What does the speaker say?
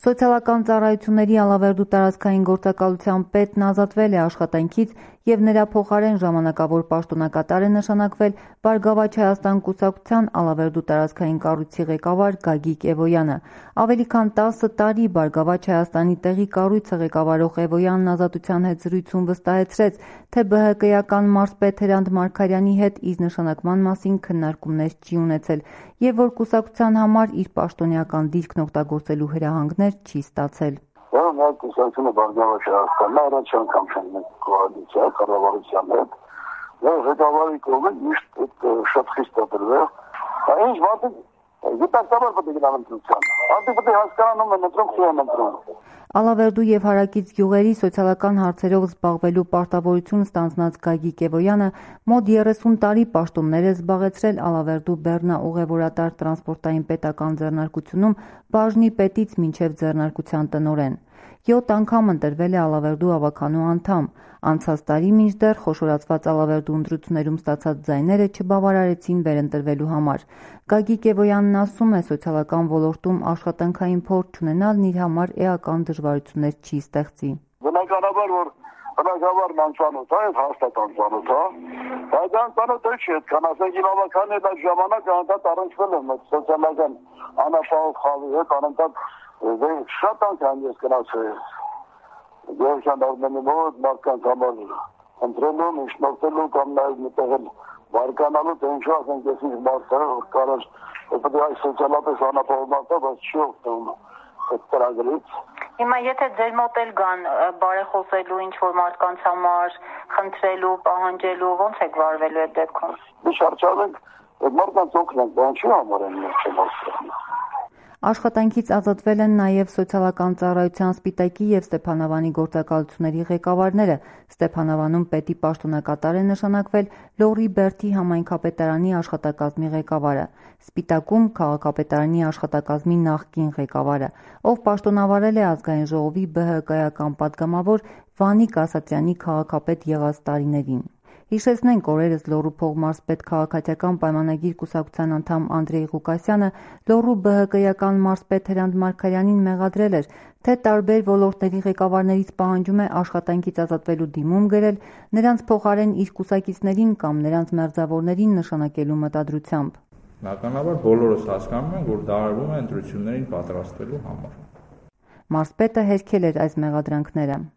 Սոցիալական ծառայությունների Ալավերդու տարածքային գործակալության պետն ազատվել է աշխատանքից և նրա փոխարեն ժամանակավոր պաշտոնակատար է նշանակվել Բարգավաճ Հայաստան կուսակցության Ալավերդու տարածքային կառույցի ղեկավար Գագիկ Էվոյանը։ Ավելի քան 10 տարի Բարգավաճ Հայաստանի տեղի կառույցը ղեկավարող Էվոյանն Ազատության հետ զրույցում վստահեցրեց, թե ԲՀԿ-ական մարզպետ Հրանտ Մարգարյանի հետ իր նշանակման մասին քննարկումներ չի ունեցել և որ կուսակցության համար իր պաշտոնեական դիրքն օգտագործելու հրահանգներ չի ստացել։ Մեր կուսակցությունը Բարգավաճ Հայաստանն առաջ անգամ չենք կոալիցիա կառավարության հետ։ Մեր ղեկավարի կողմից միշտ շատ խիստ է դրվել։ Ինչ մարդիկ գիտակցաբար պետք է գնան ընտրության։ Մարդիկ պետք է հասկանան ում են ընտրում, ով են ընտրում։ Ալավերդու և հարակից գյուղերի սոցիալական հարցերով զբաղվելու պարտավորություն ստանձնած Գագիկ Էվոյանը մոտ 30 տարի պաշտոններ է զբաղեցրել Ալավերդու Բեռնա ուղևորատար տրանսպորտային պետական ձեռնարկությունում բաժնի պետից մինչև ձեռնարկության տնօրեն։ 7 անգամ ընտրվել է Ալավերդու ավականու անդամ։ Անցած տարի մինչդեռ խոշորացված Ալավերդու ընտրություններում ստացած ձայները չբավարարեցին վերընտրվելու համար։ Գագիկ Էվոյանն ասում է, սոցիալական ոլորտում աշխատանքային փորձ չունենալն իր համար էական դժվարություններ չի ստեղծի։ Բնականաբար, որ բնակավարն անծանոթ է, հաստատ անծանոթ է, բայց անծանոթ չի, այդքան ասենք իմ ավականն այդ ժամանակ անընդհատ առնչվել եմ սոցիալական անապահով խավի հետ, անընդհատ շատ անգամ ես գնացել Գեորգյան Արմենի մոտ մարդկանց համար ընտրելու, միջնորդելու կամ նաև մտեղել բարկանալու, թե ինչու ասենք ես իր մարդը, որ կարար պետք է այս սոցիալապես անապահով մարդը, բայց չի օգտվում այդ ծրագրից։ Հիմա եթե ձեր մոտ էլ գան բարեխոսելու ինչ-որ մարդկանց համար, խնդրելու, պահանջելու, ո՞նց եք վարվելու այդ դեպքում։ Մենք շարժանենք, այդ մարդկանց օգնենք, բան չի համար են մեր չմասը։ Աշխատանքից ազատվել են նաև սոցիալական ծառայության Սպիտակի և Ստեփանավանի գործակալությունների ղեկավարները։ Ստեփանավանում պետի պաշտոնակատար է նշանակվել Լոռի Բերդի համայնքապետարանի աշխատակազմի ղեկավարը, Սպիտակում քաղաքապետարանի աշխատակազմի նախկին ղեկավարը, ով պաշտոնավարել է Ազգային ժողովի ԲՀԿ-ական պատգամավոր Վանիկ Ասատրյանի քաղաքապետ եղած տարիներին։ Հիշեցնենք, օրերս Լոռու փողմարզպետ քաղաքացիական պայմանագիր կուսակցության անդամ Անդրեյ Ղուկասյանը Լոռու ԲՀԿ-ական մարզպետ Հրանտ Մարգարյանին մեղադրել էր, թե տարբեր ոլորտների ղեկավարներից պահանջում է աշխատանքից ազատվելու դիմում գրել նրանց փոխարեն իր կուսակիցներին կամ նրանց մերձավորներին նշանակելու մտադրությամբ։ Բնականաբար բոլորս հասկանում ենք, որ դա արվում է ընտրություններին պատրաստվելու համար։ Մարզպետը հերքել էր այս մեղադրանքները։